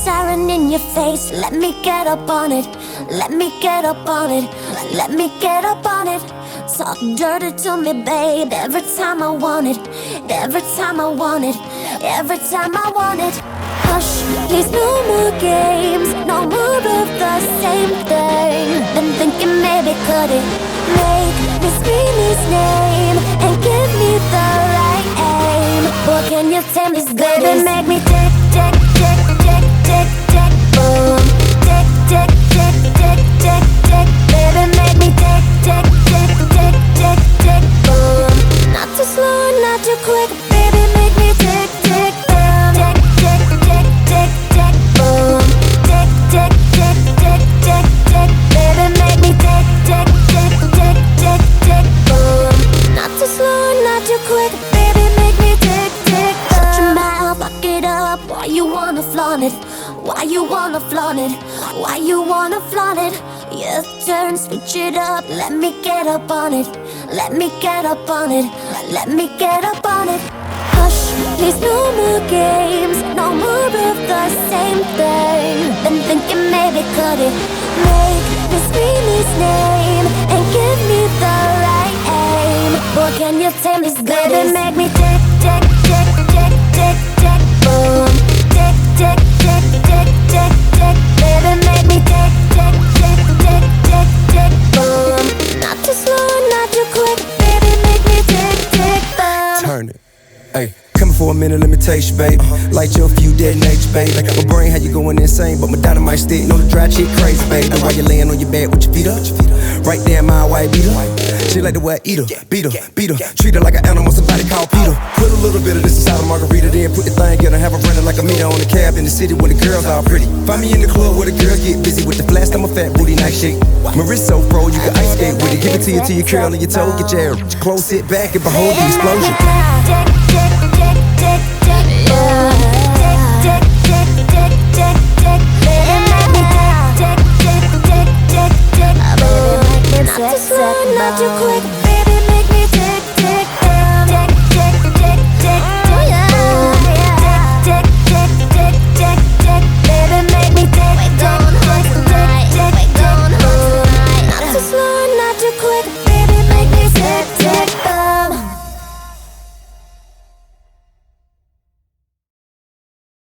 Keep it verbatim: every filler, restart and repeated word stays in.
siren in your face. Let me get up on it. Let me get up on it. Let me get up on it. Talk dirty to me, babe. Every time I want it. Every time I want it. Every time I want it. Hush, please, no more games. No more of the same thing. Been thinking maybe could it make me scream his name and give me the right aim. Boy, can you tell me, baby, make me tick, tick, tick, tick, tick, tick, boom. Tick, tick, tick, tick, tick, tick. Baby, make me tick, tick, tick, tick, tick, tick, boom. Not too slow, not too quick. Baby, make me tick, tick, boom. Tick, tick, tick, tick, tick, boom. Tick, tick, tick, tick, tick, tick. Baby, make me tick, tick, tick, tick, tick, tick, boom. Not too slow, not too quick. Baby, make me tick, tick, boom. Shut your mouth, lock it up. Why you wanna flaunt it? Why you wanna flaunt it? Why you wanna flaunt it? Your turn, switch it up. Let me get up on it. Let me get up on it. Let me get up on it. Hush, please, no more games. No more of the same thing. Been thinking maybe could it make me scream his name and give me the right aim. Boy, can you tell me, baby, make me tick, tick, tick, tick, tick, tick, boom. Tick, tick, tick, tick, tick, tick. Baby, make me tick, tick, tick, tick, tick, tick, boom. Not too slow, not too quick. Baby, make me tick, tick, boom. Turn it, ayy. Coming for a minute, let me taste you, baby. Uh-huh. Light your few detonates, baby. My brain had you going insane, but my dynamite stick know the dry chick crazy, baby. While you laying on your bed with your feet up, right there, my white beater. She like the way I eat her, beat her, beat her. Treat her like an animal, somebody call Peter. Put a little bit of this inside a margarita, then put the thing in her, have her running like a meter on the cab in the city where the girls all pretty. Find me in the club where the girls get busy with the flash. I'm a fat booty, nice shake. My wrist so fro, you can ice skate with it. Give it to you till you curl on your toe, get your clothes, sit back and behold the explosion.